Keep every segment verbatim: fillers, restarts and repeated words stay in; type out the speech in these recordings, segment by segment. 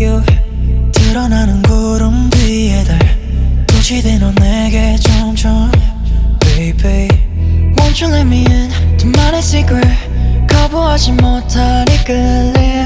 you. 드러나는 구름 뒤에 달 도취돼 넌 내게 점점 Baby Won't you let me in 둘만의 secret 거부하지 못할 이 끌림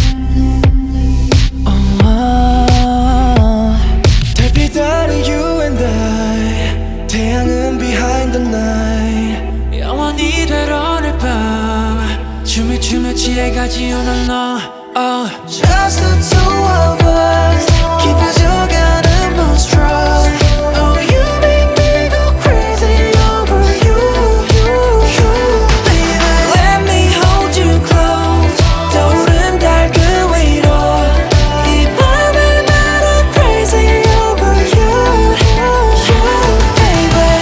oh, oh. 달빛 아래 you and I 태양은 behind the night 영원히 될 오늘 밤 춤을 추며 취해가지 all alone oh. Just the two of us 깊어져가는 monstrous Oh you make me go crazy over you, you, you. Baby let me hold you close 떠오른 달 그 위로 이 밤을 나도 crazy over you, you, baby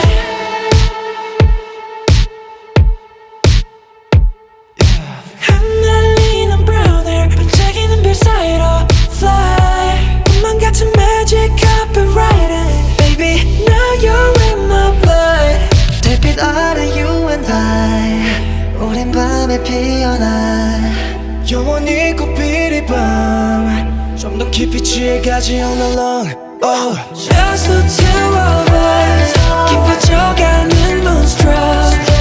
흩날리는 brown hair 반짝이는 별 사이로 fly 꿈만 같은 magic copyrighted Baby now you're in my blood 달빛 아래 you and I 우린 밤에 피어나 영원히 꽃필 이 밤 좀 더 깊이 취해가지 all along oh. Just the two of us 깊어져가는 monstrous